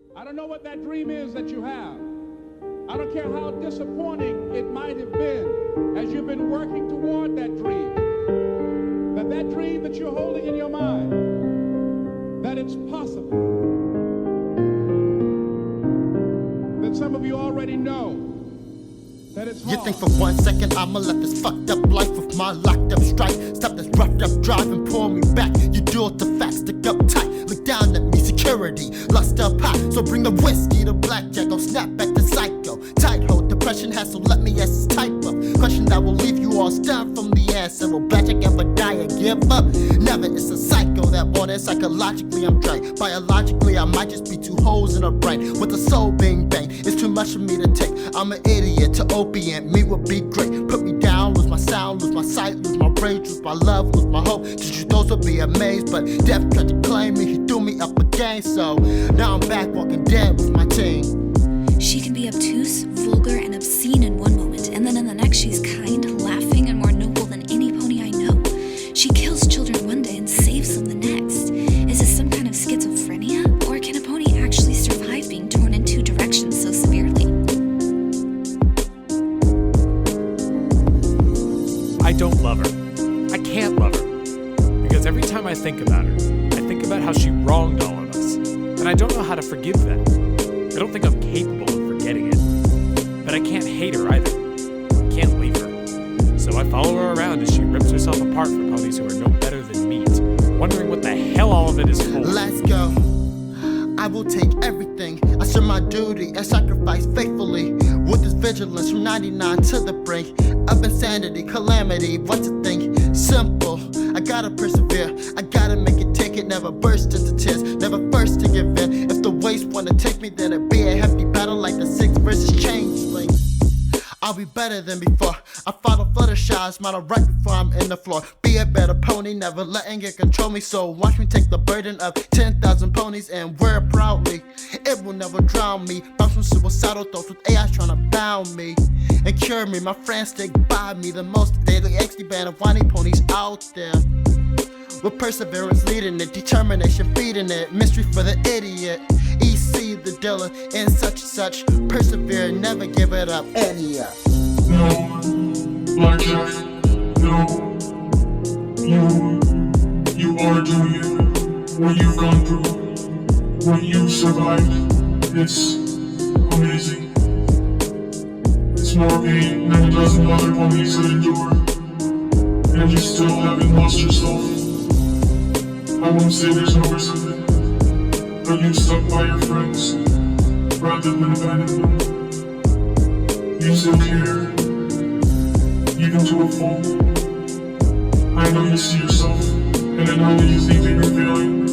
I don't know what that dream is that you have. I don't care how disappointing it might have been as you've been working toward that dream. That dream that you're holding in your mind, that it's possible. That some of you already know that it's hard. You think for 1 second I'ma let this fucked up life with my locked up strike stop this roughed up drive and pull me back? You do it the facts, stick up tight, look down at me, security, lust up high. So bring the whiskey, the blackjack, go snap back to psycho. Tight hold, depression has, so let me ask this type of question that will leave you all stunned from the answer. Will blackjack ever die or give up? Never, it's a psycho that want it. Psychologically I'm dry, biologically I might just be two holes in a brain with a soul being banged. It's too much for me to take, I'm an idiot to opiate, me would be great. Put me down, lose my sound, lose my sight, lose my rage, lose my love, lose my hope. Just you those would be amazed, but death tried to claim me, he threw me up again. So now I'm back walking dead with my team. She can be obtuse, vulgar, and obscene in one moment, and then in the next she's kind, laughing, and more noble than any pony I know. She kills children one day and saves them the next. Is this some kind of schizophrenia? Or can a pony actually survive being torn in two directions so severely? I don't love her. I can't love her. Because every time I think about her, I think about how she wronged all of us. And I don't know how to forgive that. I don't think I'm capable of forgetting it. But I can't hate her either. I can't leave her. So I follow her around as she rips herself apart for ponies who are no better than meat, wondering what the hell all of it is for. Let's go. I will take everything. I serve my duty and sacrifice faithfully. With this vigilance from 99 to the brink of insanity, calamity. What's the thing? Simple. I gotta persevere. I gotta make it, take it. Never burst into tears. Never first to give in. If the waste wanna take me, then it'll be a hefty battle like the 6 versus changeling. I'll be better than before. I follow Fluttershy, smile right before I'm in the floor. Be a better pony, never letting it control me. So watch me take the burden of 10,000 ponies and wear it proudly. It will never drown me. Bounce from suicidal thoughts with AI trying to bound me and cure me. My friends stick by me, the most daily XD band of whiny ponies out there. With perseverance leading it, determination feeding it. Mystery for the idiot. EC the dealer and such. Persevere, never give it up. Any up. No, Blackjack, no. You are doing it. What you've gone through, what you've survived, it's amazing. It's more pain than a dozen other ponies that endure, and you still haven't lost yourself. I won't say there's no risk of it, but you stuck by your friends rather than abandon them. You still care, even to a fault. I know you see yourself, and I know that you think that you're failing,